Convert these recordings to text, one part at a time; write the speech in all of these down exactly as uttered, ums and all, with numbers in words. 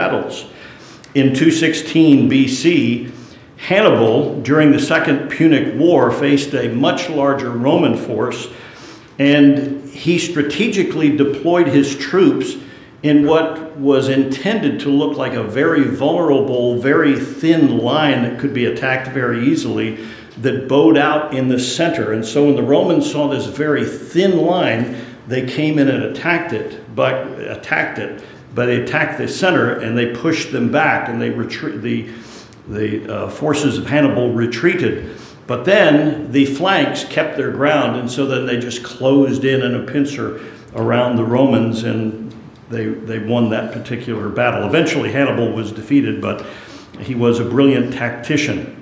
battles. In two sixteen B C, Hannibal, during the Second Punic War, faced a much larger Roman force, and he strategically deployed his troops in what was intended to look like a very vulnerable, very thin line that could be attacked very easily, that bowed out in the center. And so when the Romans saw this very thin line, they came in and attacked it, but attacked it, but they attacked the center and they pushed them back, and they retreat. The the uh, forces of Hannibal retreated. But then the flanks kept their ground, and so then they just closed in in a pincer around the Romans, and they they won that particular battle. Eventually Hannibal was defeated, but he was a brilliant tactician.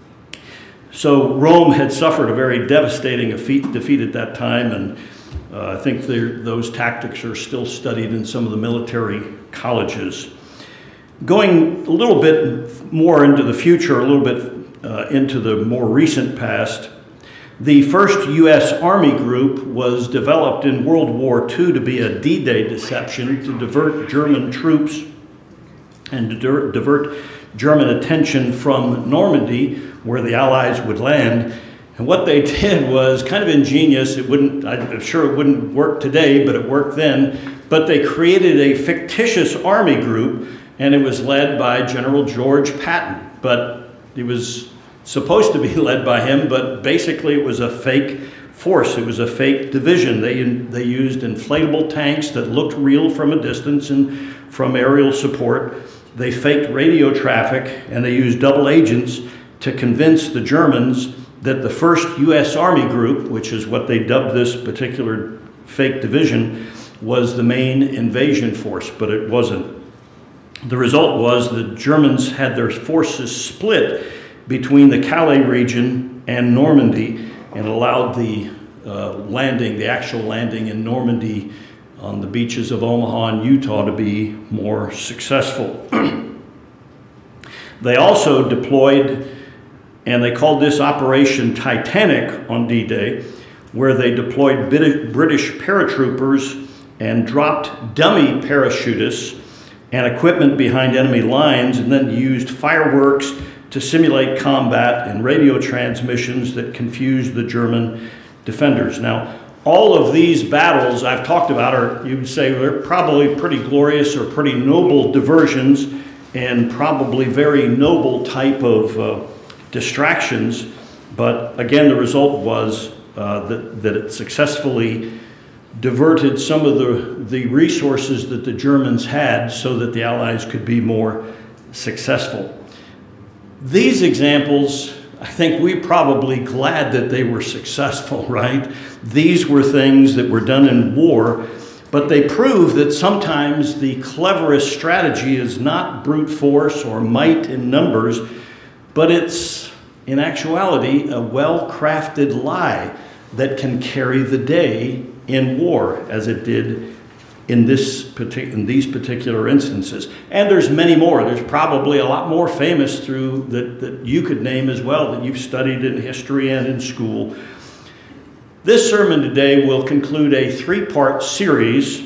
So Rome had suffered a very devastating defeat at that time, and uh, I think those tactics are still studied in some of the military colleges. Going a little bit more into the future, a little bit uh, into the more recent past, the first U S Army group was developed in World War Two to be a D-Day deception to divert German troops and to divert German attention from Normandy, where the Allies would land. And what they did was kind of ingenious. It wouldn't, I'm sure it wouldn't work today, but it worked then. But they created a fictitious army group, and it was led by General George Patton. But it was supposed to be led by him, but basically it was a fake force. It was a fake division. They, they used inflatable tanks that looked real from a distance and from aerial support. They faked radio traffic, and they used double agents to convince the Germans that the first U S Army group, which is what they dubbed this particular fake division, was the main invasion force, but it wasn't. The result was the Germans had their forces split between the Calais region and Normandy, and allowed the uh, landing, the actual landing in Normandy on the beaches of Omaha and Utah to be more successful. They also deployed, and they called this Operation Titanic on D-Day, where they deployed British paratroopers and dropped dummy parachutists and equipment behind enemy lines, and then used fireworks to simulate combat and radio transmissions that confused the German defenders. Now, all of these battles I've talked about are, you would say, they're probably pretty glorious or pretty noble diversions, and probably very noble type of uh, distractions. But again, the result was uh, that, that it successfully diverted some of the, the resources that the Germans had so that the Allies could be more successful. These examples, I think we're probably glad that they were successful, right? These were things that were done in war, but they prove that sometimes the cleverest strategy is not brute force or might in numbers, but it's, in actuality, a well-crafted lie that can carry the day in war, as it did in this partic- in these particular instances. And there's many more. There's probably a lot more famous through that, that you could name as well, that you've studied in history and in school. This sermon today will conclude a three-part series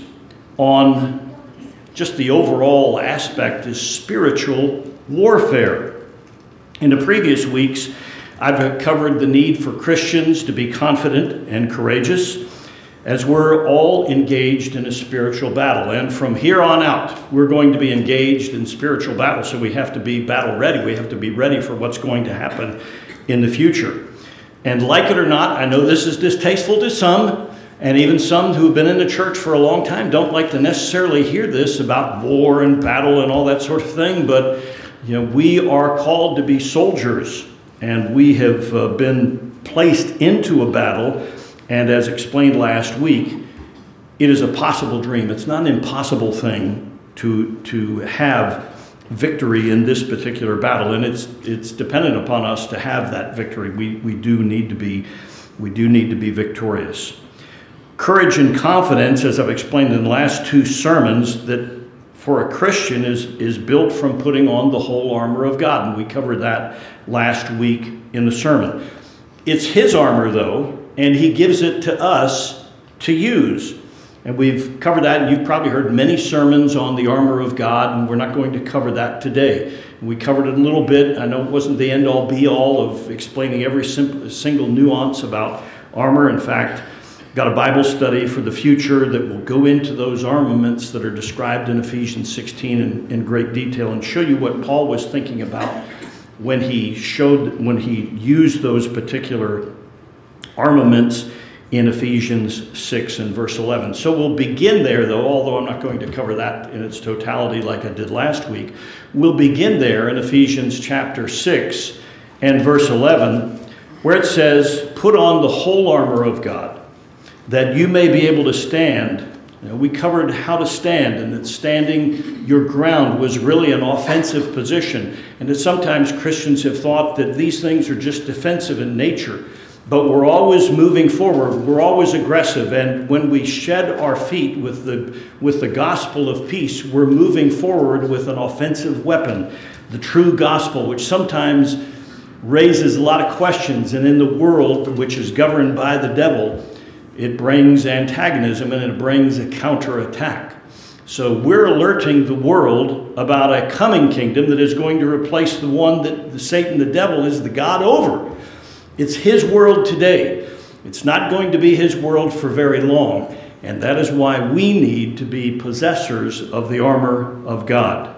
on just the overall aspect is spiritual warfare. In the previous weeks, I've covered the need for Christians to be confident and courageous, as we're all engaged in a spiritual battle. And from here on out, we're going to be engaged in spiritual battle, so we have to be battle ready. We have to be ready for what's going to happen in the future. And like it or not, I know this is distasteful to some, and even some who have been in the church for a long time don't like to necessarily hear this about war and battle and all that sort of thing, but you know, we are called to be soldiers, and we have uh, been placed into a battle. And as explained last week, it is a possible dream. It's not an impossible thing to, to have victory in this particular battle. And it's it's dependent upon us to have that victory. We we do need to be we do need to be victorious. Courage and confidence, as I've explained in the last two sermons, that for a Christian is, is built from putting on the whole armor of God. And we covered that last week in the sermon. It's his armor, though, and he gives it to us to use. And we've covered that, and you've probably heard many sermons on the armor of God, and we're not going to cover that today. We covered it a little bit. I know it wasn't the end-all, be-all of explaining every simple, single nuance about armor. In fact, got a Bible study for the future that will go into those armaments that are described in Ephesians sixteen in, in great detail and show you what Paul was thinking about when he showed, when he used those particular armaments in Ephesians six and verse eleven. So we'll begin there, though, although I'm not going to cover that in its totality like I did last week. We'll begin there in Ephesians chapter six and verse eleven, where it says, "Put on the whole armor of God, that you may be able to stand." You know, we covered how to stand, and that standing your ground was really an offensive position, and that sometimes Christians have thought that these things are just defensive in nature. But we're always moving forward. We're always aggressive. And when we shed our feet with the, with the gospel of peace, we're moving forward with an offensive weapon, the true gospel, which sometimes raises a lot of questions. And in the world, which is governed by the devil, it brings antagonism and it brings a counterattack. So we're alerting the world about a coming kingdom that is going to replace the one that the Satan, the devil, is the God over. It's his world today. It's not going to be his world for very long. And that is why we need to be possessors of the armor of God.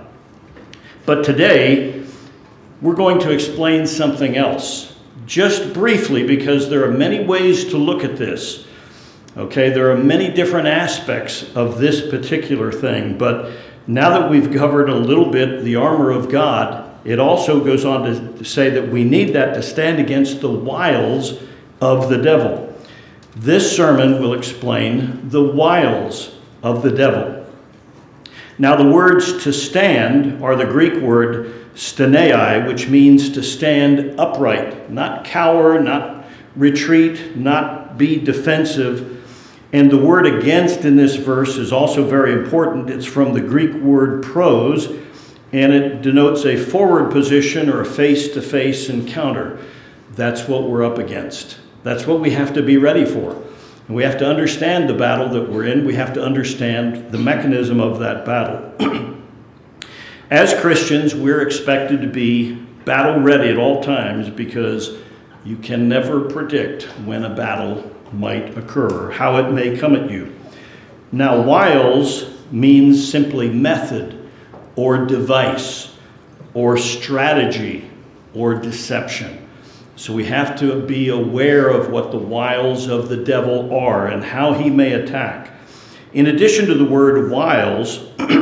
But today, we're going to explain something else. Just briefly, because there are many ways to look at this. Okay, there are many different aspects of this particular thing. But now that we've covered a little bit the armor of God, it also goes on to say that we need that to stand against the wiles of the devil. This sermon will explain the wiles of the devil. Now, the words to stand are the Greek word stenai, which means to stand upright, not cower, not retreat, not be defensive. And the word against in this verse is also very important. It's from the Greek word pros, and it denotes a forward position or a face-to-face encounter. That's what we're up against. That's what we have to be ready for. And we have to understand the battle that we're in. We have to understand the mechanism of that battle. As Christians, we're expected to be battle ready at all times because you can never predict when a battle might occur or how it may come at you. Now, wiles means simply method, or device, or strategy, or deception. So we have to be aware of what the wiles of the devil are and how he may attack. In addition to the word wiles,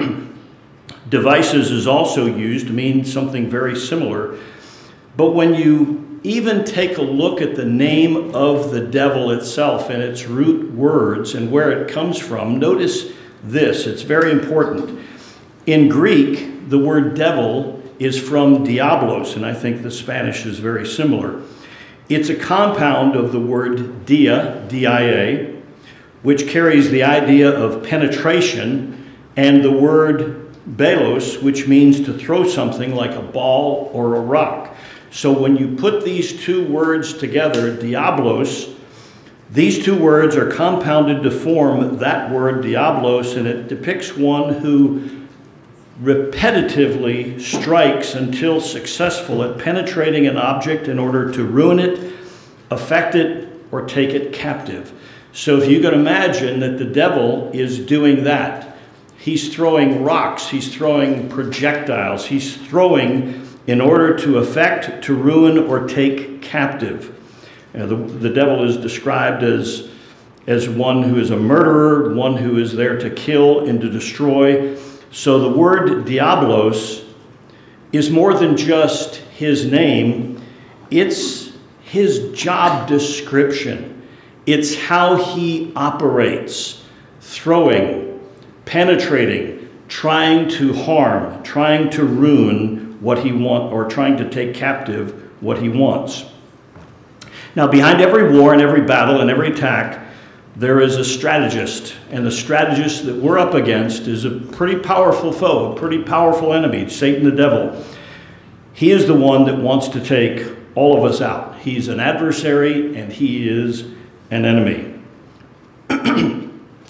devices is also used to mean something very similar. But when you even take a look at the name of the devil itself and its root words and where it comes from, notice this. It's very important. In Greek, the word devil is from diablos, and I think the Spanish is very similar. It's a compound of the word dia, D I A, which carries the idea of penetration, and the word belos, which means to throw something like a ball or a rock. So when you put these two words together, diablos, these two words are compounded to form that word diablos, and it depicts one who repetitively strikes until successful at penetrating an object in order to ruin it, affect it, or take it captive. So if you can imagine that the devil is doing that, he's throwing rocks, he's throwing projectiles, he's throwing in order to affect, to ruin, or take captive. You know, the, the devil is described as, as one who is a murderer, one who is there to kill and to destroy. So the word diablos is more than just his name. It's his job description. It's how he operates, throwing, penetrating, trying to harm, trying to ruin what he wants, or trying to take captive what he wants. Now, behind every war and every battle and every attack, there is a strategist, and the strategist that we're up against is a pretty powerful foe, a pretty powerful enemy, Satan the devil. He is the one that wants to take all of us out. He's an adversary, and he is an enemy.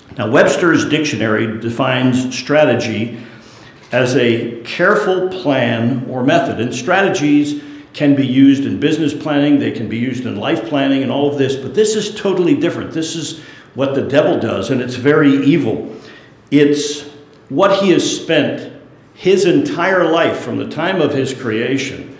Now, Webster's dictionary defines strategy as a careful plan or method. And strategies can be used in business planning, they can be used in life planning and all of this, but this is totally different. This is what the devil does, and it's very evil. It's what he has spent his entire life from the time of his creation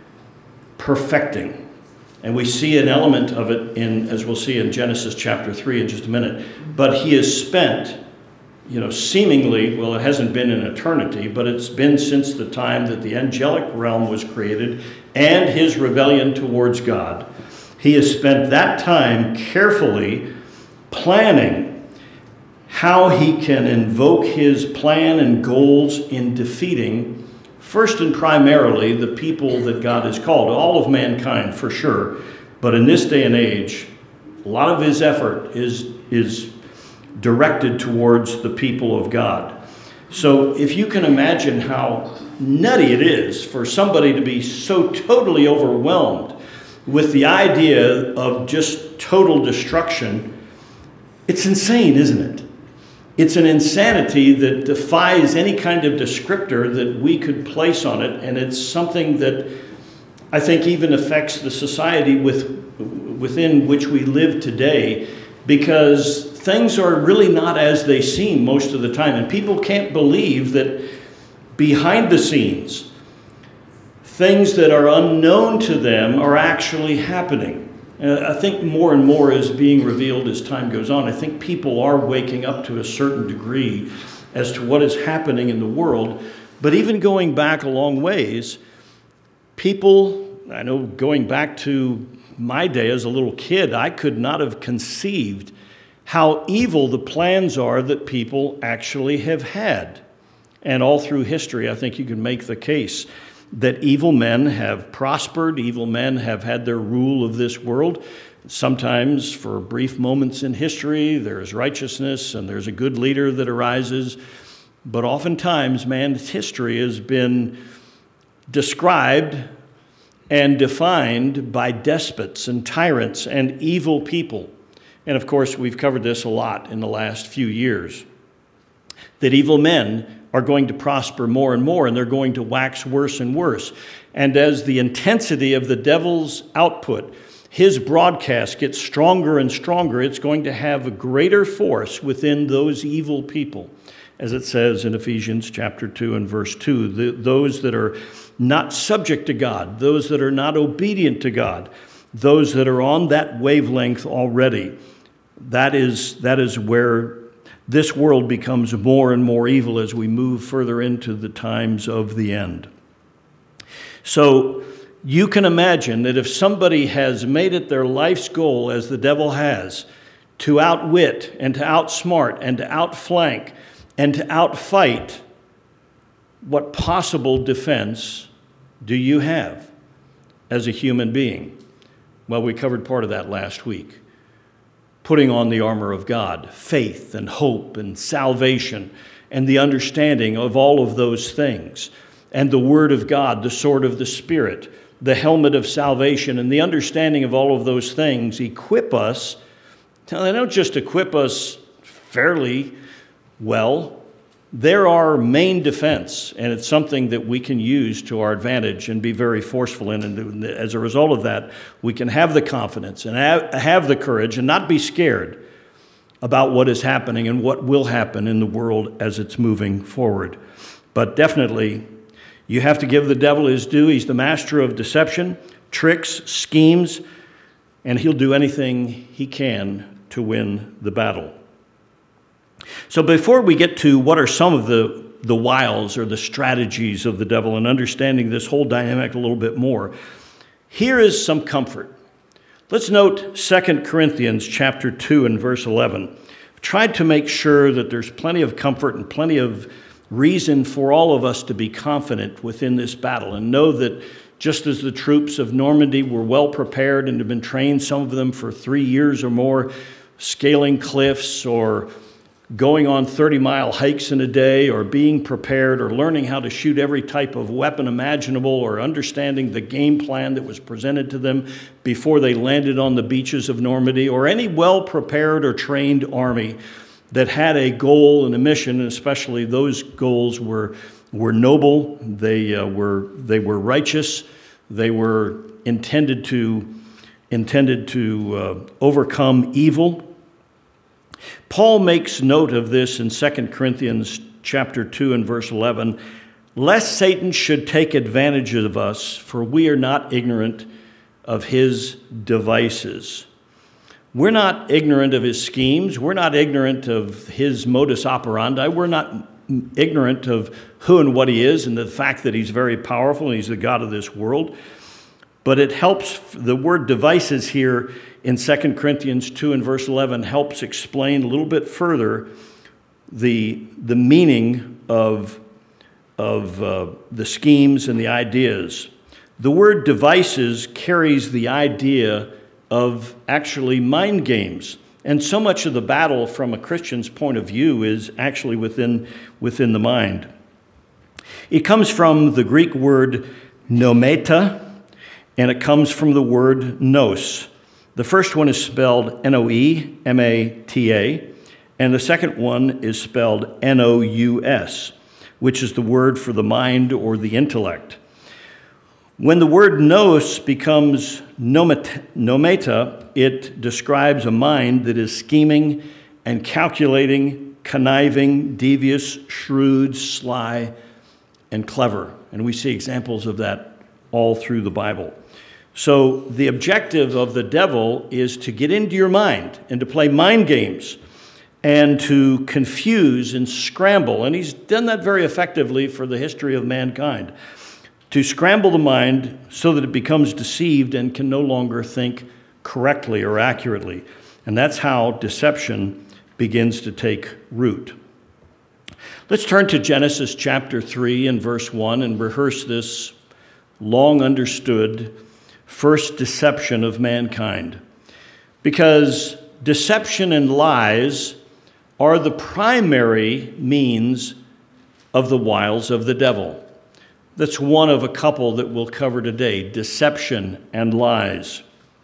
perfecting. And we see an element of it in, as we'll see in Genesis chapter three in just a minute. But he has spent, you know, seemingly, well, it hasn't been an eternity, but it's been since the time that the angelic realm was created and his rebellion towards God. He has spent that time carefully planning how he can invoke his plan and goals in defeating, first and primarily, the people that God has called, all of mankind for sure. But in this day and age, a lot of his effort is, is directed towards the people of God. So if you can imagine how nutty it is for somebody to be so totally overwhelmed with the idea of just total destruction, it's insane, isn't it? It's an insanity that defies any kind of descriptor that we could place on it, and it's something that I think even affects the society with, within which we live today, because things are really not as they seem most of the time, and people can't believe that behind the scenes, things that are unknown to them are actually happening. Uh, I think more and more is being revealed as time goes on. I think people are waking up to a certain degree as to what is happening in the world. But even going back a long ways, people, I know going back to my day as a little kid, I could not have conceived how evil the plans are that people actually have had. And all through history, I think you can make the case that evil men have prospered, evil men have had their rule of this world. Sometimes for brief moments in history, there's righteousness and there's a good leader that arises. But oftentimes, man's history has been described and defined by despots and tyrants and evil people. And of course, we've covered this a lot in the last few years, that evil men are going to prosper more and more, and they're going to wax worse and worse. And as the intensity of the devil's output, his broadcast gets stronger and stronger, it's going to have a greater force within those evil people. As it says in Ephesians chapter two and verse two, the, those that are not subject to God, those that are not obedient to God, those that are on that wavelength already, that is, that is where this world becomes more and more evil as we move further into the times of the end. So you can imagine that if somebody has made it their life's goal, as the devil has, to outwit and to outsmart and to outflank and to outfight, what possible defense do you have as a human being? Well, we covered part of that last week. Putting on the armor of God, faith and hope and salvation and the understanding of all of those things, and the word of God, the sword of the Spirit, the helmet of salvation, and the understanding of all of those things equip us. Now, they don't just equip us fairly well. They're our main defense, and it's something that we can use to our advantage and be very forceful in. And as a result of that, we can have the confidence and have the courage and not be scared about what is happening and what will happen in the world as it's moving forward. But definitely, you have to give the devil his due. He's the master of deception, tricks, schemes, and he'll do anything he can to win the battle. So before we get to what are some of the, the wiles or the strategies of the devil and understanding this whole dynamic a little bit more, here is some comfort. Let's note Second Corinthians chapter two and verse eleven. I've tried to make sure that there's plenty of comfort and plenty of reason for all of us to be confident within this battle and know that just as the troops of Normandy were well prepared and have been trained, some of them for three years or more, scaling cliffs or going on thirty-mile hikes in a day, or being prepared, or learning how to shoot every type of weapon imaginable, or understanding the game plan that was presented to them before they landed on the beaches of Normandy, or any well-prepared or trained army, that had a goal and a mission, and especially those goals were were noble, they uh, were they were righteous, they were intended to intended to uh, overcome evil. Paul makes note of this in Second Corinthians chapter two and verse eleven, lest Satan should take advantage of us, for we are not ignorant of his devices. We're not ignorant of his schemes. We're not ignorant of his modus operandi. We're not ignorant of who and what he is and the fact that he's very powerful and he's the God of this world. But it helps, the word devices here in Second Corinthians two and verse eleven helps explain a little bit further the, the meaning of, of uh, the schemes and the ideas. The word devices carries the idea of actually mind games. And so much of the battle from a Christian's point of view is actually within, within the mind. It comes from the Greek word nometa, and it comes from the word nous. The first one is spelled N O E M A T A, and the second one is spelled N O U S, which is the word for the mind or the intellect. When the word nous becomes nometa, it describes a mind that is scheming and calculating, conniving, devious, shrewd, sly, and clever. And we see examples of that all through the Bible. So the objective of the devil is to get into your mind and to play mind games and to confuse and scramble. And he's done that very effectively for the history of mankind. To scramble the mind so that it becomes deceived and can no longer think correctly or accurately. And that's how deception begins to take root. Let's turn to Genesis chapter three and verse one and rehearse this long understood first deception of mankind. Because deception and lies are the primary means of the wiles of the devil. That's one of a couple that we'll cover today, deception and lies.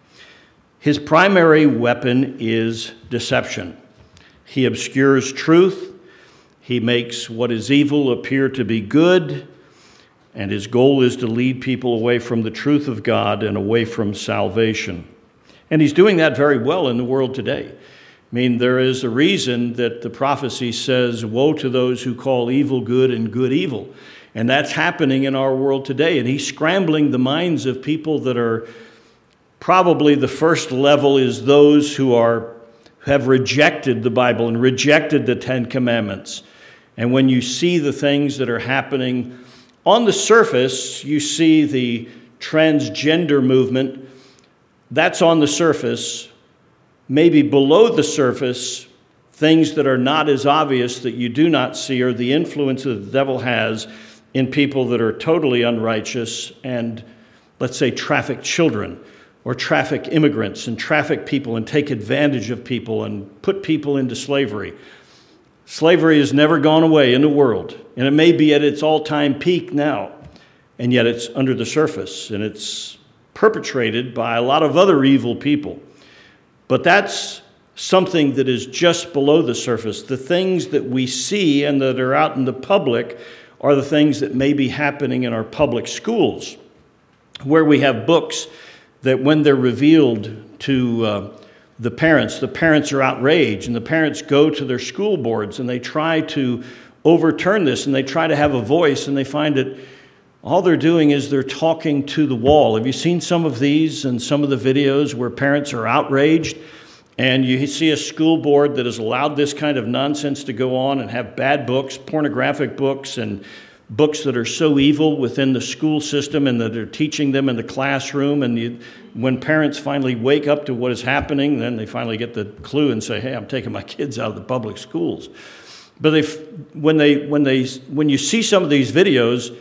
His primary weapon is deception. He obscures truth. He makes what is evil appear to be good. And his goal is to lead people away from the truth of God and away from salvation. And he's doing that very well in the world today. I mean, there is a reason that the prophecy says, woe to those who call evil good and good evil. And that's happening in our world today. And he's scrambling the minds of people that are probably the first level is those who are have rejected the Bible and rejected the Ten Commandments. And when you see the things that are happening on the surface, you see the transgender movement. That's on the surface. Maybe below the surface, things that are not as obvious that you do not see are the influence that the devil has in people that are totally unrighteous and, let's say, traffic children or traffic immigrants and traffic people and take advantage of people and put people into slavery. Slavery has never gone away in the world, and it may be at its all-time peak now, and yet it's under the surface, and it's perpetrated by a lot of other evil people. But that's something that is just below the surface. The things that we see and that are out in the public are the things that may be happening in our public schools, where we have books that when they're revealed to uh, the parents, the parents are outraged, and the parents go to their school boards and they try to overturn this, and they try to have a voice, and they find that all they're doing is they're talking to the wall. Have you seen some of these and some of the videos where parents are outraged? And you see a school board that has allowed this kind of nonsense to go on and have bad books, pornographic books, and books that are so evil within the school system and that are teaching them in the classroom. And you, when parents finally wake up to what is happening, then they finally get the clue and say, hey, I'm taking my kids out of the public schools. But they, when, they, when, they, when you see some of these videos,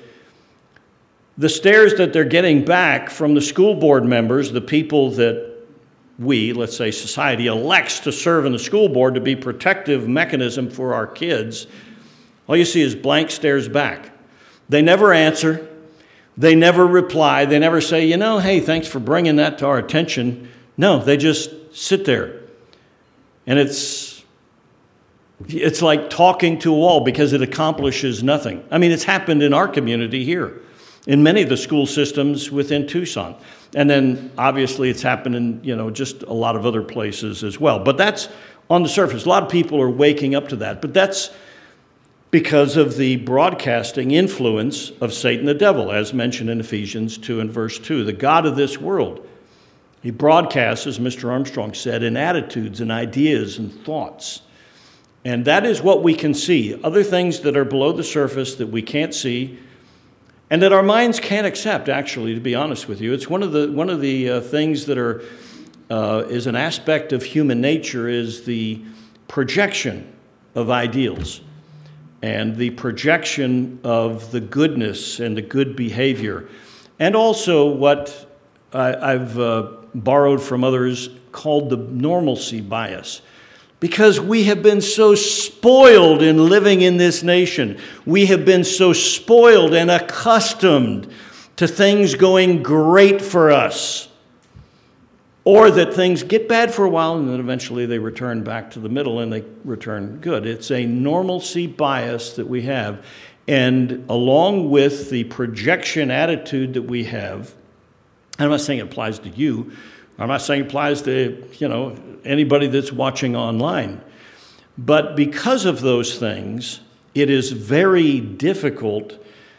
the stares that they're getting back from the school board members, the people that we, let's say society, elects to serve in the school board to be protective mechanism for our kids, all you see is blank stares back. They never answer. They never reply. They never say, you know, hey, thanks for bringing that to our attention. No, they just sit there. And it's It's like talking to a wall because it accomplishes nothing. I mean, it's happened in our community here, in many of the school systems within Tucson. And then obviously it's happened in, you know, just a lot of other places as well. But that's on the surface. A lot of people are waking up to that. But that's because of the broadcasting influence of Satan the devil, as mentioned in Ephesians two and verse two, the god of this world. He broadcasts, as Mister Armstrong said, in attitudes and ideas and thoughts. And that is what we can see. Other things that are below the surface that we can't see and that our minds can't accept, actually, to be honest with you. It's one of the, one of the uh, things that are, uh, is an aspect of human nature is the projection of ideals and the projection of the goodness and the good behavior. And also what I, I've uh, borrowed from others called the normalcy bias. Because we have been so spoiled in living in this nation. We have been so spoiled and accustomed to things going great for us. Or that things get bad for a while and then eventually they return back to the middle and they return good. It's a normalcy bias that we have. And along with the projection attitude that we have, I'm not saying it applies to you, I'm not saying it applies to, you know, anybody that's watching online. But because of those things, it is very difficult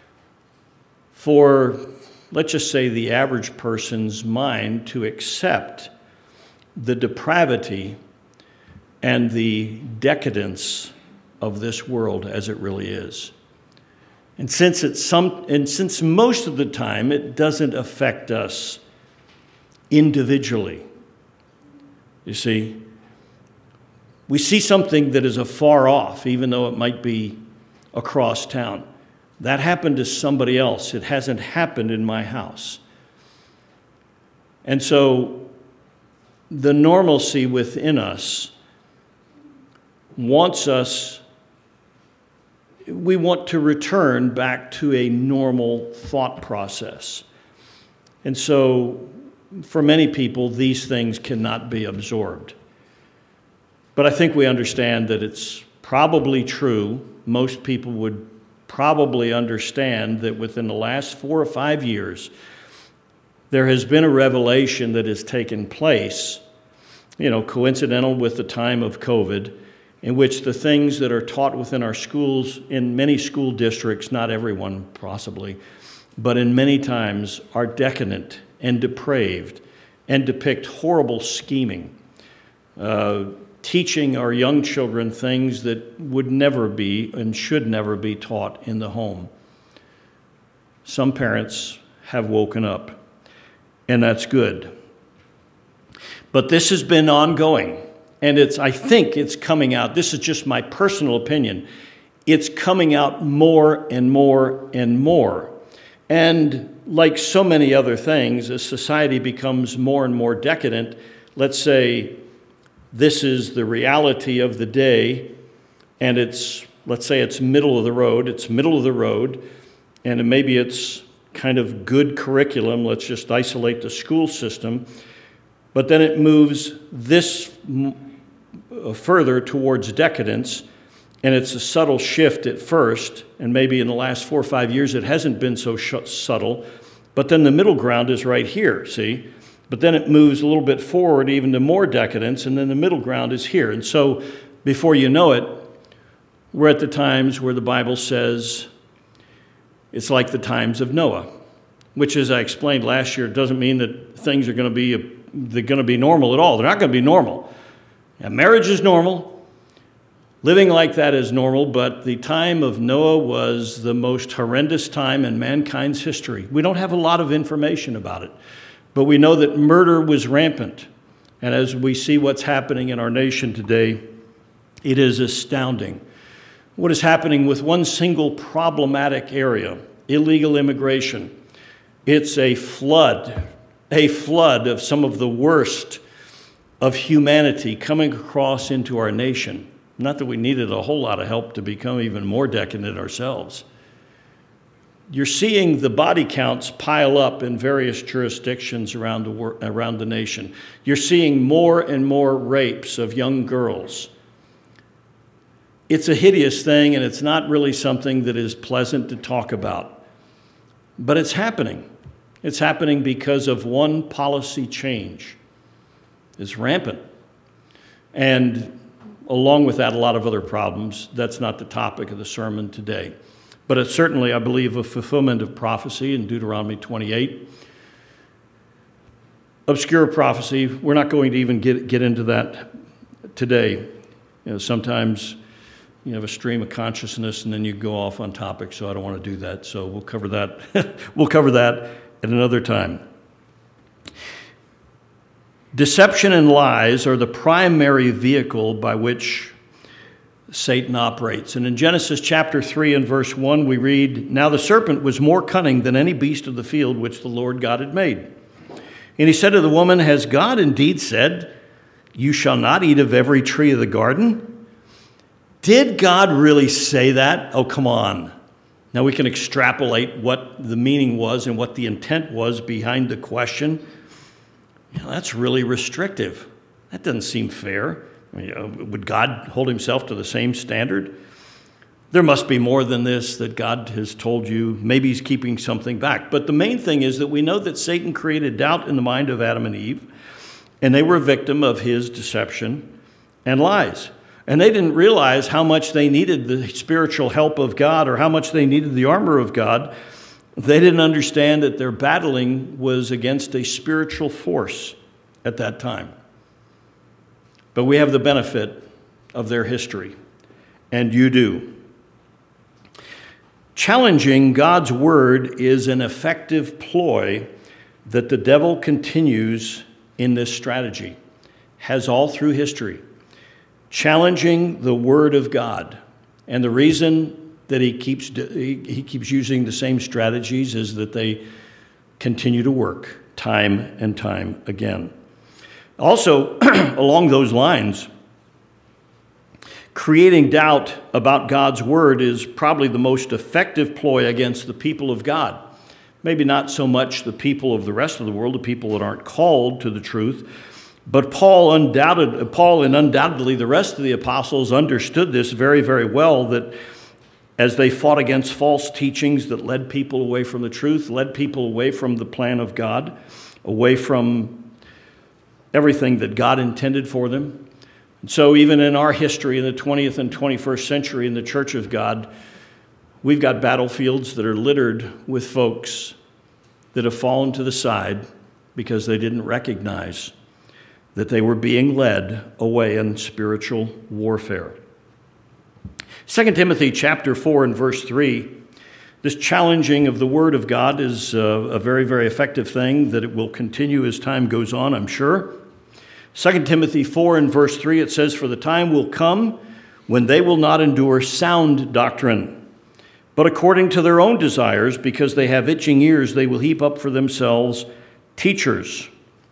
for, let's just say, the average person's mind to accept the depravity and the decadence of this world as it really is. And since it's some, and since most of the time it doesn't affect us individually. You see, we see something that is afar off, even though it might be across town. That happened to somebody else. It hasn't happened in my house. And so the normalcy within us wants us, we want to return back to a normal thought process. And so for many people, these things cannot be absorbed. But I think we understand that it's probably true. Most people would probably understand that within the last four or five years, there has been a revelation that has taken place, you know, coincidental with the time of COVID, in which the things that are taught within our schools, in many school districts, not everyone possibly, but in many times are decadent and depraved and depict horrible scheming, uh, teaching our young children things that would never be and should never be taught in the home. Some parents have woken up, and that's good. But this has been ongoing, and it's, I think it's coming out. This is just my personal opinion. It's coming out more and more and more. And like so many other things, as society becomes more and more decadent, let's say this is the reality of the day, and it's, let's say it's middle of the road, it's middle of the road, and maybe it's kind of good curriculum, let's just isolate the school system, but then it moves this further towards decadence, and it's a subtle shift at first, and maybe in the last four or five years it hasn't been so sh- subtle, but then the middle ground is right here, see? But then it moves a little bit forward even to more decadence, and then the middle ground is here. And so before you know it, we're at the times where the Bible says it's like the times of Noah, which, as I explained last year, doesn't mean that things are going to be, they're going to be normal at all. They're not going to be normal. And marriage is normal. Living like that is normal, but the time of Noah was the most horrendous time in mankind's history. We don't have a lot of information about it, but we know that murder was rampant. And as we see what's happening in our nation today, it is astounding. What is happening with one single problematic area, illegal immigration. It's a flood, a flood of some of the worst of humanity coming across into our nation. Not that we needed a whole lot of help to become even more decadent ourselves. You're seeing the body counts pile up in various jurisdictions around the, wor- around the nation. You're seeing more and more rapes of young girls. it's a hideous thing, and it's not really something that is pleasant to talk about. But it's happening. It's happening because of one policy change. It's rampant. And along with that, a lot of other problems. That's not the topic of the sermon today. But it's certainly, I believe, a fulfillment of prophecy in Deuteronomy twenty-eight. Obscure prophecy. We're not going to even get, get into that today. You know, sometimes you have a stream of consciousness and then you go off on topic, so I don't want to do that. So we'll cover that. We'll cover that at another time. Deception and lies are the primary vehicle by which Satan operates. And in Genesis chapter three and verse one, we read, "Now the serpent was more cunning than any beast of the field which the Lord God had made. And he said to the woman, Has God indeed said, You shall not eat of every tree of the garden?" Did God really say that? Oh, come on. Now we can extrapolate what the meaning was and what the intent was behind the question. You know, that's really restrictive. That doesn't seem fair. I mean, you know, would God hold himself to the same standard? There must be more than this that God has told you. Maybe he's keeping something back. But the main thing is that we know that Satan created doubt in the mind of Adam and Eve, and they were a victim of his deception and lies. And they didn't realize how much they needed the spiritual help of God or how much they needed the armor of God. They didn't understand that their battling was against a spiritual force at that time. But we have the benefit of their history, and you do. Challenging God's word is an effective ploy that the devil continues in this strategy, has all through history. Challenging the word of God. And the reason that he keeps, he keeps using the same strategies is that they continue to work time and time again. Also, along those lines, creating doubt about God's word is probably the most effective ploy against the people of God. Maybe not so much the people of the rest of the world, the people that aren't called to the truth, but Paul, undoubted, Paul and undoubtedly the rest of the apostles understood this very, very well, that as they fought against false teachings that led people away from the truth, led people away from the plan of God, away from everything that God intended for them. And so even in our history in the twentieth and twenty-first century in the Church of God, we've got battlefields that are littered with folks that have fallen to the side because they didn't recognize that they were being led away in spiritual warfare. Second Timothy chapter four and verse three, this challenging of the Word of God is a very, very effective thing that it will continue as time goes on, I'm sure. Second Timothy four and verse three, it says, "For the time will come when they will not endure sound doctrine, but according to their own desires, because they have itching ears, they will heap up for themselves teachers."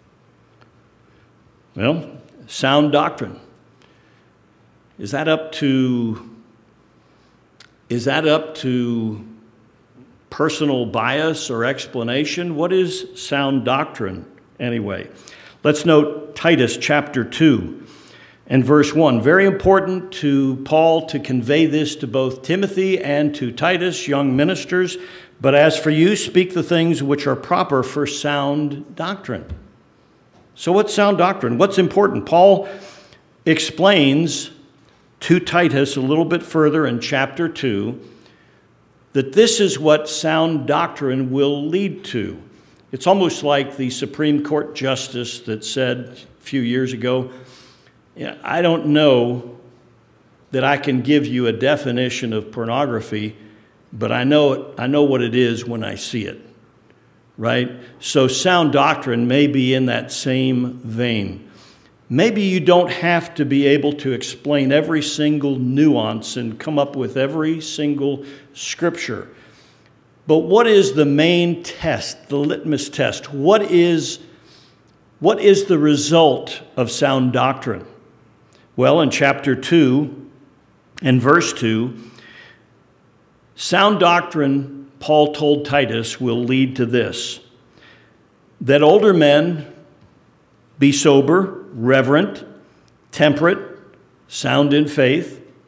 Well, sound doctrine. Is that up to, is that up to personal bias or explanation? What is sound doctrine anyway? Let's note Titus chapter two and verse one. Very important to Paul to convey this to both Timothy and to Titus, young ministers. "But as for you, speak the things which are proper for sound doctrine." So what's sound doctrine? What's important? Paul explains to Titus a little bit further in chapter two that this is what sound doctrine will lead to. It's almost like the Supreme Court justice that said a few years ago, "Yeah, I don't know that I can give you a definition of pornography, but I know, I know what it is when I see it." Right? So sound doctrine may be in that same vein. Maybe you don't have to be able to explain every single nuance and come up with every single scripture. But what is the main test, the litmus test? What is, what is the result of sound doctrine? Well, in chapter two and verse two, sound doctrine, Paul told Titus, will lead to this: that older men be sober, reverent, temperate, sound in faith,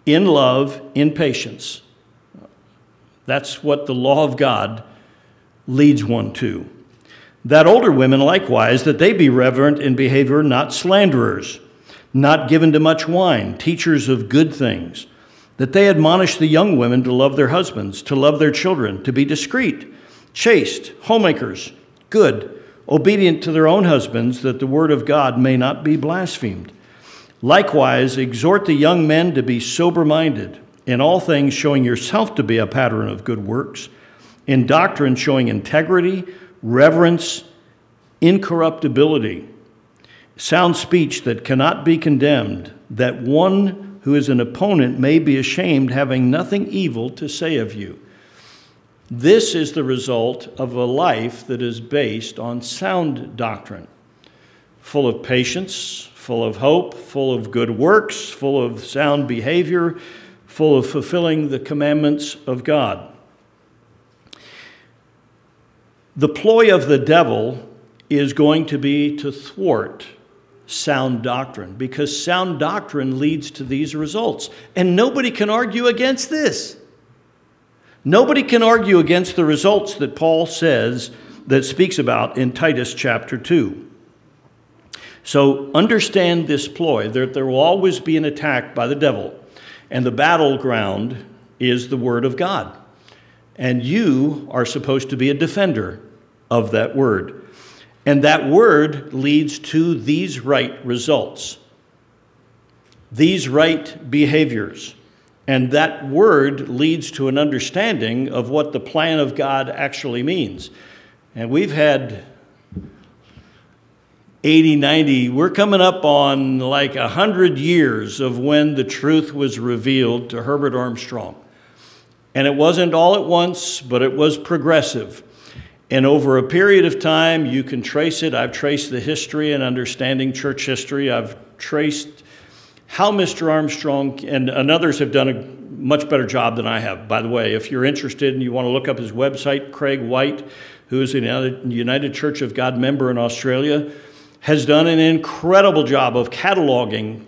in love, in patience. That's what the law of God leads one to. That older women likewise, that they be reverent in behavior, not slanderers, not given to much wine, teachers of good things, that they admonish the young women to love their husbands, to love their children, to be discreet, chaste, homemakers, good, obedient to their own husbands, that the word of God may not be blasphemed. Likewise, exhort the young men to be sober-minded, in all things showing yourself to be a pattern of good works, in doctrine showing integrity, reverence, incorruptibility, sound speech that cannot be condemned, that one who is an opponent may be ashamed, having nothing evil to say of you. This is the result of a life that is based on sound doctrine, full of patience, full of hope, full of good works, full of sound behavior, full of fulfilling the commandments of God. The ploy of the devil is going to be to thwart sound doctrine, because sound doctrine leads to these results. And nobody can argue against this. Nobody can argue against the results that Paul says, that speaks about in Titus chapter two. So understand this ploy. There, there will always be an attack by the devil, and the battleground is the word of God. And you are supposed to be a defender of that word. And that word leads to these right results, these right behaviors. And that word leads to an understanding of what the plan of God actually means. And we've had eighty, ninety, we're coming up on like one hundred years of when the truth was revealed to Herbert Armstrong. And it wasn't all at once, but it was progressive. And over a period of time, you can trace it. I've traced the history and understanding church history. I've traced how Mister Armstrong and, and others have done a much better job than I have. By the way, if you're interested and you want to look up his website, Craig White, who is a United Church of God member in Australia, has done an incredible job of cataloging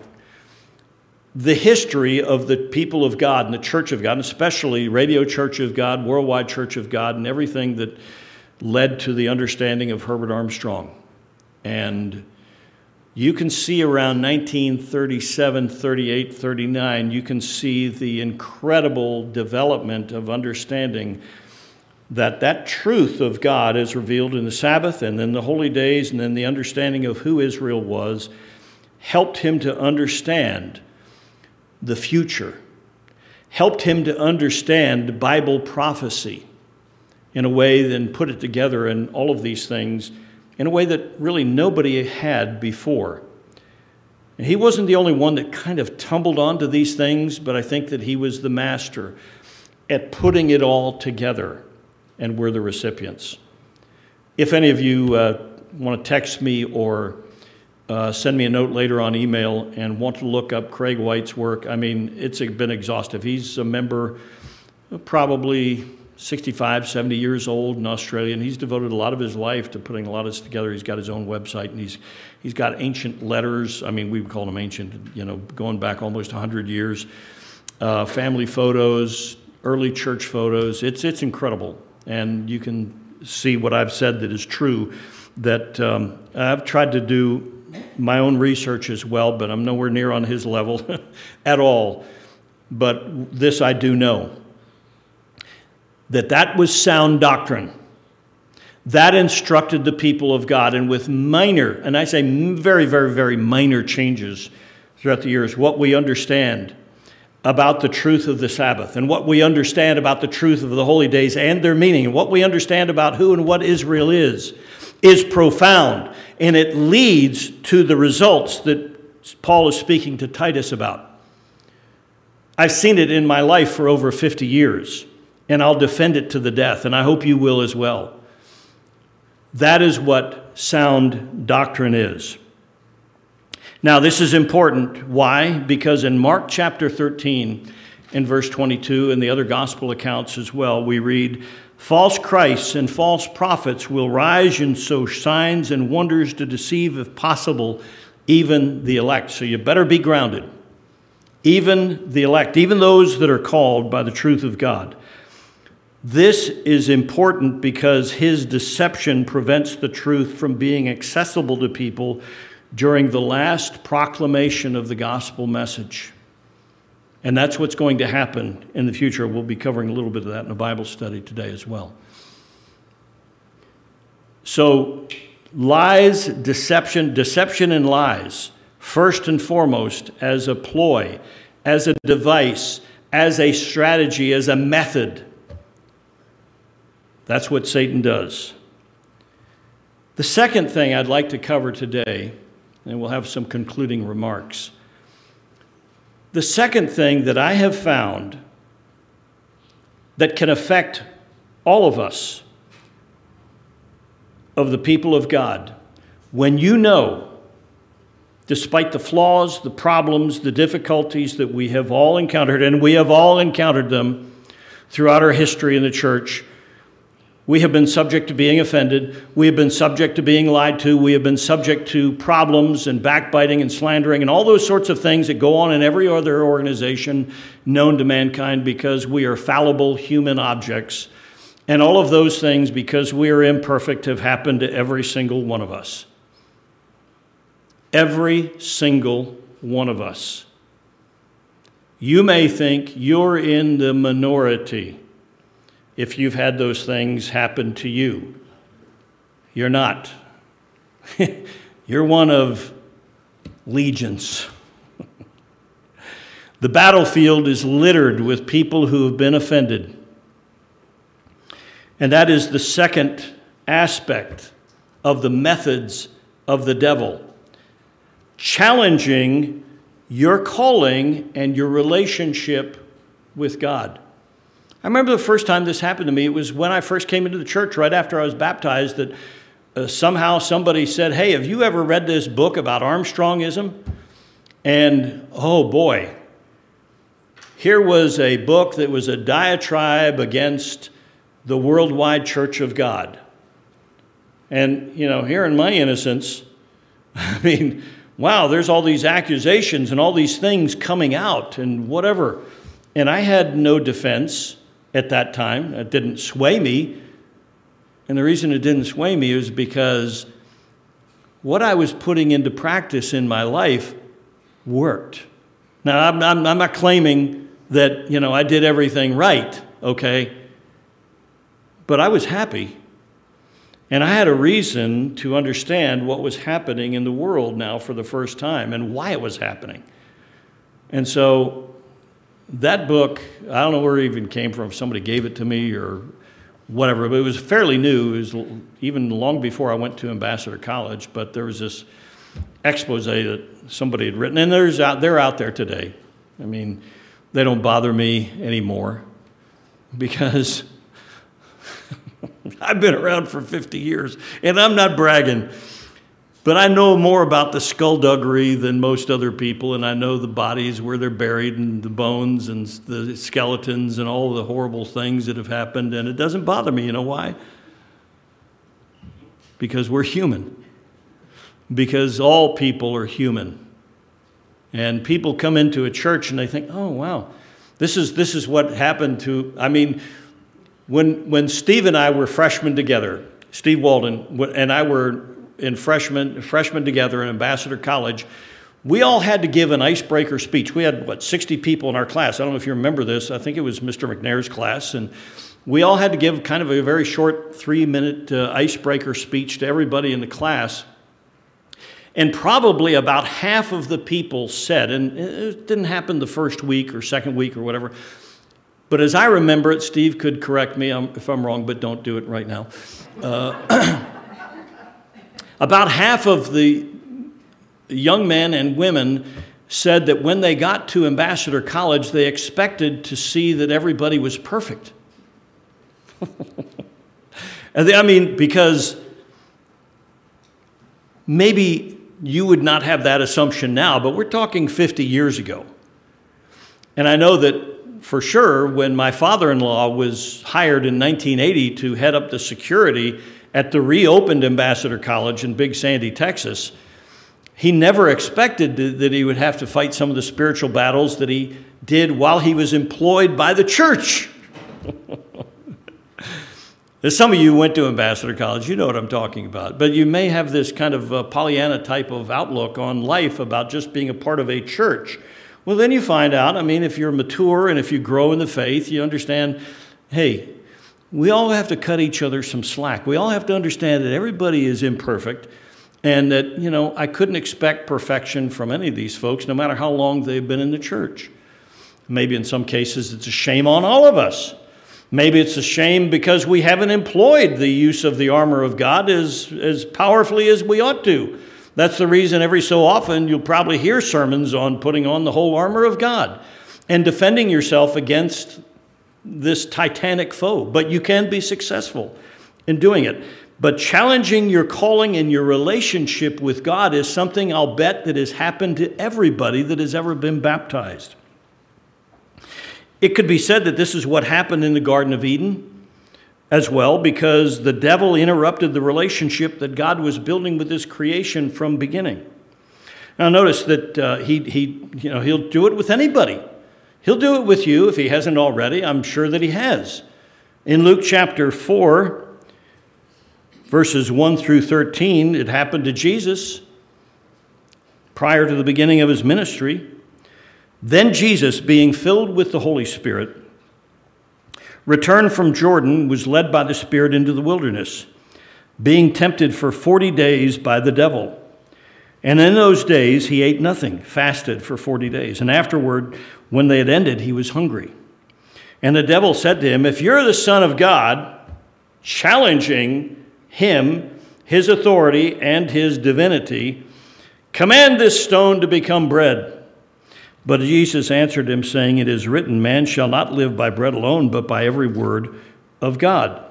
the history of the people of God and the Church of God, and especially Radio Church of God, Worldwide Church of God, and everything that led to the understanding of Herbert Armstrong. And you can see around nineteen thirty-seven, thirty-eight, thirty-nine, you can see the incredible development of understanding that that truth of God is revealed in the Sabbath and then the holy days, and then the understanding of who Israel was helped him to understand the future, helped him to understand Bible prophecy in a way, and put it together in all of these things in a way that really nobody had before. And he wasn't the only one that kind of tumbled onto these things, but I think that he was the master at putting it all together, and we're the recipients. If any of you uh, want to text me or uh, send me a note later on email and want to look up Craig White's work, I mean, it's been exhaustive. He's a member, probably sixty-five, seventy years old in Australia, and he's devoted a lot of his life to putting a lot of this together. He's got his own website, and he's he's got ancient letters. I mean, we would call them ancient, you know, going back almost one hundred years. Uh, family photos, early church photos. It's it's incredible, and you can see what I've said that is true. That um, I've tried to do my own research as well, but I'm nowhere near on his level at all. But this I do know, that that was sound doctrine. That instructed the people of God, and with minor, and I say very, very, very minor changes throughout the years, what we understand about the truth of the Sabbath, and what we understand about the truth of the holy days and their meaning, and what we understand about who and what Israel is, is profound, and it leads to the results that Paul is speaking to Titus about. I've seen it in my life for over fifty years. And I'll defend it to the death, and I hope you will as well. That is what sound doctrine is. Now, this is important. Why? Because in Mark chapter thirteen, in verse twenty-two, and the other gospel accounts as well, we read, "False Christs and false prophets will rise and show signs and wonders to deceive, if possible, even the elect." So you better be grounded. even the elect, even those that are called by the truth of God. This is important because his deception prevents the truth from being accessible to people during the last proclamation of the gospel message. And that's what's going to happen in the future. We'll be covering a little bit of that in a Bible study today as well. So, lies, deception, deception and lies, first and foremost, as a ploy, as a device, as a strategy, as a method. That's what Satan does. The second thing I'd like to cover today, and we'll have some concluding remarks. The second thing that I have found that can affect all of us, of the people of God, when you know, despite the flaws, the problems, the difficulties that we have all encountered, and we have all encountered them throughout our history in the church, we have been subject to being offended. We have been subject to being lied to. We have been subject to problems and backbiting and slandering and all those sorts of things that go on in every other organization known to mankind because we are fallible human objects. And all of those things, because we are imperfect, have happened to every single one of us. Every single one of us. You may think you're in the minority if you've had those things happen to you. You're not. You're one of legions. The battlefield is littered with people who have been offended. And that is the second aspect of the methods of the devil. Challenging your calling and your relationship with God. I remember the first time this happened to me, it was when I first came into the church right after I was baptized, that uh, somehow somebody said, hey, have you ever read this book about Armstrongism? And oh boy, here was a book that was a diatribe against the worldwide Church of God. And, you know, here in my innocence, I mean, wow, there's all these accusations and all these things coming out and whatever. And I had no defense at that time. It didn't sway me. And the reason it didn't sway me is because what I was putting into practice in my life worked. Now, I'm, I'm, I'm not claiming that, you know, I did everything right, okay? But I was happy. And I had a reason to understand what was happening in the world now for the first time and why it was happening. And so that book, I don't know where it even came from. Somebody gave it to me or whatever, but it was fairly new. It was even long before I went to Ambassador College, but there was this expose that somebody had written, and there's out, they're out there today. I mean, they don't bother me anymore because I've been around for fifty years, and I'm not bragging. But I know more about the skullduggery than most other people, and I know the bodies where they're buried and the bones and the skeletons and all the horrible things that have happened, and it doesn't bother me. You know why? Because we're human. Because all people are human. And people come into a church and they think, oh, wow, this is this is what happened to, I mean, when when Steve and I were freshmen together, Steve Walden and I were in freshman, freshmen together in Ambassador College, we all had to give an icebreaker speech. We had, what, sixty people in our class. I don't know if you remember this. I think it was Mister McNair's class. And we all had to give kind of a very short three-minute uh, icebreaker speech to everybody in the class. And probably about half of the people said, and it didn't happen the first week or second week or whatever, but as I remember it, Steve could correct me if I'm wrong, but don't do it right now. Uh, About half of the young men and women said that when they got to Ambassador College, they expected to see that everybody was perfect. And they, I mean, because maybe you would not have that assumption now, but we're talking fifty years ago. And I know that for sure when my father-in-law was hired in nineteen eighty to head up the security at the reopened Ambassador College in Big Sandy, Texas, He never expected that he would have to fight some of the spiritual battles that he did while he was employed by the church. As some of you went to Ambassador College, you know what I'm talking about. But you may have this kind of uh, Pollyanna type of outlook on life about just being a part of a church. Well, then you find out, I mean, if you're mature and if you grow in the faith, you understand, hey, we all have to cut each other some slack. We all have to understand that everybody is imperfect. And that, you know, I couldn't expect perfection from any of these folks, no matter how long they've been in the church. Maybe in some cases it's a shame on all of us. Maybe it's a shame because we haven't employed the use of the armor of God as, as powerfully as we ought to. That's the reason every so often you'll probably hear sermons on putting on the whole armor of God and defending yourself against this titanic foe. But you can be successful in doing it. But challenging your calling and your relationship with God is something I'll bet that has happened to everybody that has ever been baptized. It could be said that this is what happened in the Garden of Eden as well, because the devil interrupted the relationship that God was building with his creation from beginning. Now notice that uh, he, he, you know, he'll do it with anybody. He'll do it with you if he hasn't already. I'm sure that he has. In Luke chapter four, verses one through thirteen, it happened to Jesus prior to the beginning of his ministry. Then Jesus, being filled with the Holy Spirit, returned from Jordan, was led by the Spirit into the wilderness, being tempted for forty days by the devil. And in those days he ate nothing, fasted for forty days. And afterward, when they had ended, he was hungry. And the devil said to him, "If you're the Son of God," challenging him, his authority, and his divinity, "command this stone to become bread." But Jesus answered him, saying, "It is written, man shall not live by bread alone, but by every word of God."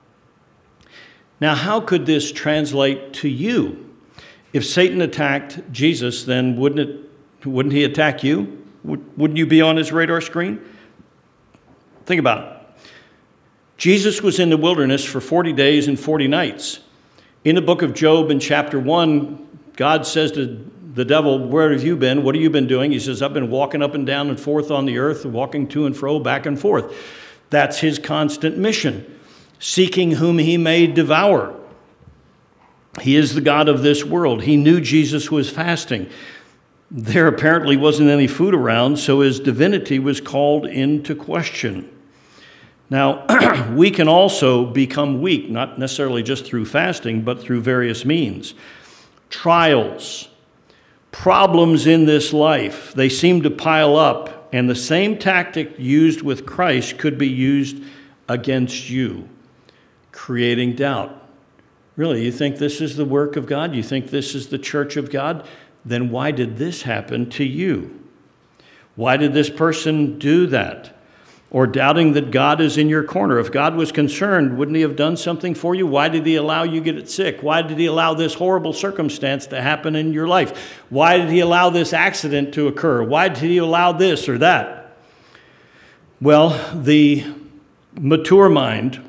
Now, how could this translate to you? If Satan attacked Jesus, then wouldn't it, wouldn't he attack you? Would, wouldn't you be on his radar screen? Think about it. Jesus was in the wilderness for forty days and forty nights. In the book of Job, in chapter one, God says to the devil, "Where have you been? What have you been doing?" He says, "I've been walking up and down and forth on the earth, walking to and fro, back and forth." That's his constant mission, seeking whom he may devour. He is the God of this world. He knew Jesus was fasting. There apparently wasn't any food around, so his divinity was called into question. Now, we can also become weak, not necessarily just through fasting, but through various means. Trials, problems in this life, they seem to pile up, and the same tactic used with Christ could be used against you, creating doubt. Really, you think this is the work of God? You think this is the church of God? Then why did this happen to you? Why did this person do that? Or doubting that God is in your corner. If God was concerned, wouldn't he have done something for you? Why did he allow you to get sick? Why did he allow this horrible circumstance to happen in your life? Why did he allow this accident to occur? Why did he allow this or that? Well, the mature mind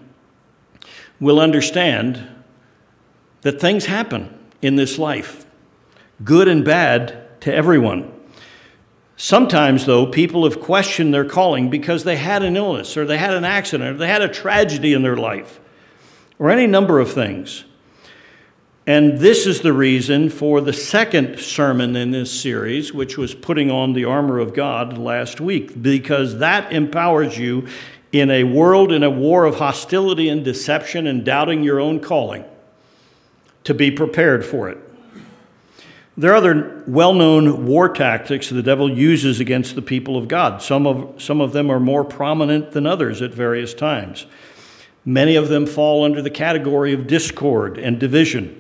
will understand that things happen in this life, good and bad to everyone. Sometimes, though, people have questioned their calling because they had an illness or they had an accident or they had a tragedy in their life or any number of things. And this is the reason for the second sermon in this series, which was putting on the armor of God last week, because that empowers you in a world, in a war of hostility and deception and doubting your own calling, to be prepared for it. There are other well-known war tactics the devil uses against the people of God. Some of, some of them are more prominent than others at various times. Many of them fall under the category of discord and division.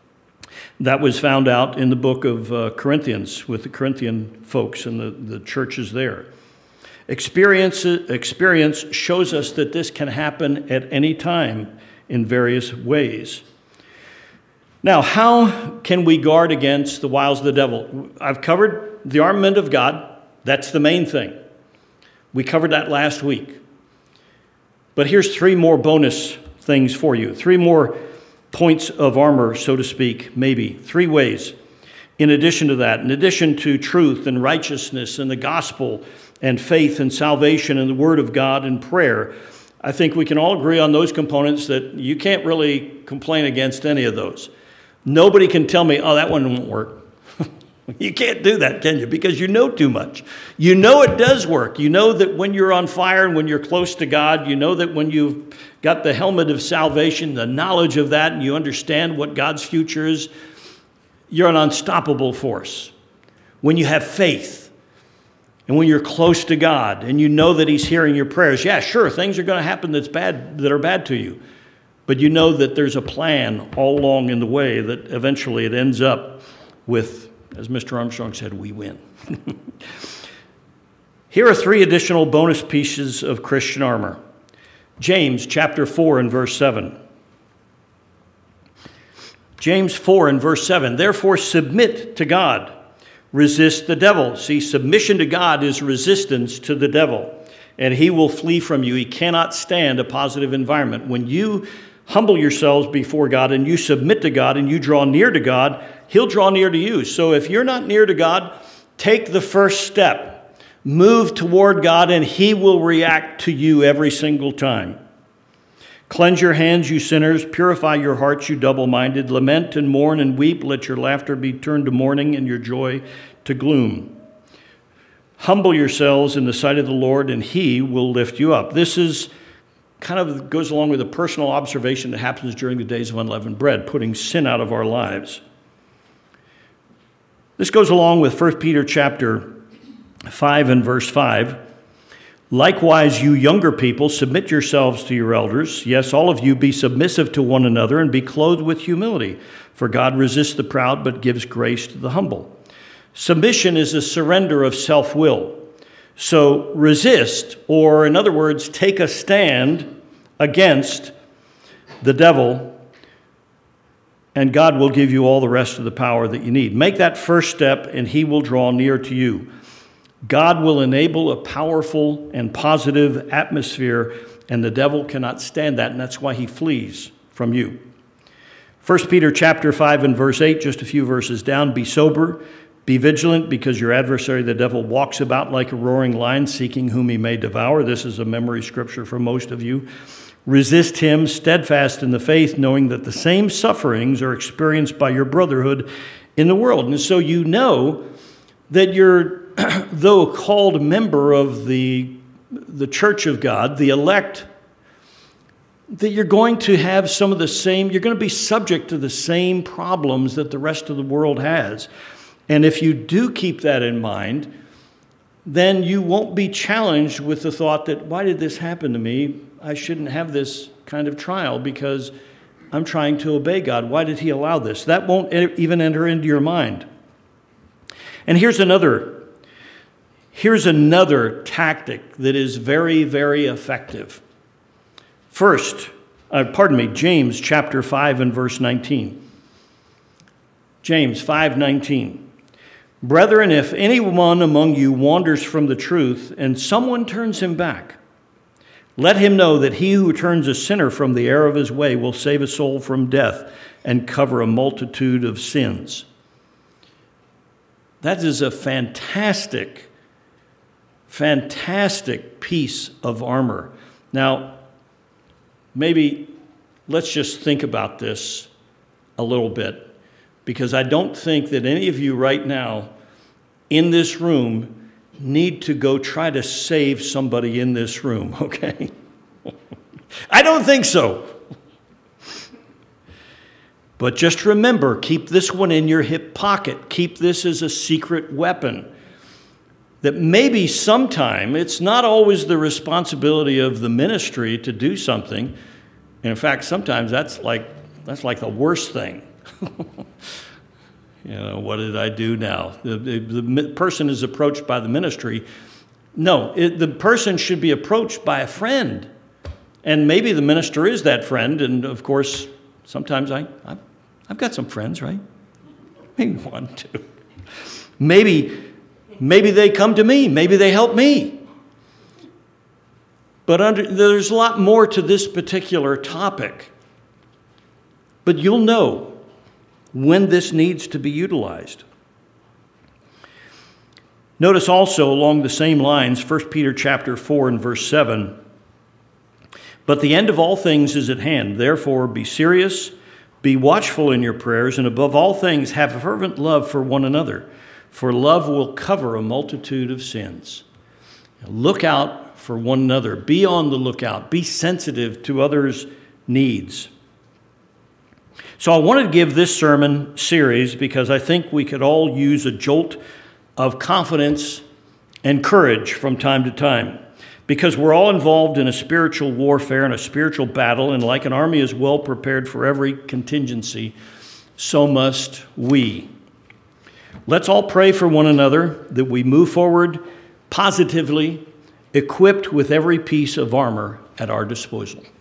That was found out in the book of uh, Corinthians with the Corinthian folks and the, the churches there. Experience, experience shows us that this can happen at any time in various ways. Now, how can we guard against the wiles of the devil? I've covered the armament of God. That's the main thing. We covered that last week. But here's three more bonus things for you. Three more points of armor, so to speak, maybe. Three ways. In addition to that, in addition to truth and righteousness and the gospel and faith and salvation and the word of God and prayer, I think we can all agree on those components that you can't really complain against any of those. Nobody can tell me, oh, that one won't work. You can't do that, can you? Because you know too much. You know it does work. You know that when you're on fire and when you're close to God, you know that when you've got the helmet of salvation, the knowledge of that, and you understand what God's future is, you're an unstoppable force. When you have faith and when you're close to God and you know that he's hearing your prayers, yeah, sure, things are going to happen that's bad, that are bad to you. But you know that there's a plan all along in the way that eventually it ends up with, as Mister Armstrong said, we win. Here are three additional bonus pieces of Christian armor. James chapter four and verse seven. James four and verse seven, therefore submit to God, resist the devil. See, submission to God is resistance to the devil, and he will flee from you. He cannot stand a positive environment. When you humble yourselves before God and you submit to God and you draw near to God, he'll draw near to you. So if you're not near to God, take the first step. Move toward God and he will react to you every single time. Cleanse your hands, you sinners. Purify your hearts, you double-minded. Lament and mourn and weep. Let your laughter be turned to mourning and your joy to gloom. Humble yourselves in the sight of the Lord and he will lift you up. This is kind of goes along with a personal observation that happens during the days of unleavened bread, putting sin out of our lives. This goes along with First Peter chapter five and verse five. Likewise, you younger people, submit yourselves to your elders. Yes, all of you be submissive to one another and be clothed with humility. For God resists the proud, but gives grace to the humble. Submission is a surrender of self-will. So resist, or in other words, take a stand against the devil, and God will give you all the rest of the power that you need. Make that first step, and he will draw near to you. God will enable a powerful and positive atmosphere, and the devil cannot stand that, and that's why he flees from you. First Peter chapter five and verse eight, just a few verses down, be sober, be vigilant, because your adversary, the devil, walks about like a roaring lion, seeking whom he may devour. This is a memory scripture for most of you. Resist him, steadfast in the faith, knowing that the same sufferings are experienced by your brotherhood in the world. And so you know that you're, though a called member of the, the church of God, the elect, that you're going to have some of the same, you're going to be subject to the same problems that the rest of the world has. And if you do keep that in mind, then you won't be challenged with the thought that, why did this happen to me? I shouldn't have this kind of trial because I'm trying to obey God. Why did he allow this? That won't even enter into your mind. And here's another, here's another tactic that is very, very effective. First, uh, pardon me, James chapter five and verse nineteen. James five nineteen. Brethren, if anyone among you wanders from the truth and someone turns him back, let him know that he who turns a sinner from the error of his way will save a soul from death and cover a multitude of sins. That is a fantastic, fantastic piece of armor. Now, maybe let's just think about this a little bit, because I don't think that any of you right now in this room need to go try to save somebody in this room, okay? I don't think so. But just remember, keep this one in your hip pocket. Keep this as a secret weapon. That maybe sometime, it's not always the responsibility of the ministry to do something. And in fact, sometimes that's like, that's like the worst thing. You know, what did I do now? The, the, the person is approached by the ministry. No, it, the person should be approached by a friend. And maybe the minister is that friend. And of course, sometimes I, I've, I've got some friends, right? Maybe one, two. Maybe, maybe they come to me. Maybe they help me. But under, there's a lot more to this particular topic. But you'll know when this needs to be utilized. Notice also along the same lines, First Peter chapter four and verse seven, but the end of all things is at hand. Therefore, be serious, be watchful in your prayers, and above all things, have fervent love for one another, for love will cover a multitude of sins. Look out for one another. Be on the lookout. Be sensitive to others' needs. So I wanted to give this sermon series because I think we could all use a jolt of confidence and courage from time to time, because we're all involved in a spiritual warfare and a spiritual battle, and like an army is well prepared for every contingency, so must we. Let's all pray for one another that we move forward positively, equipped with every piece of armor at our disposal.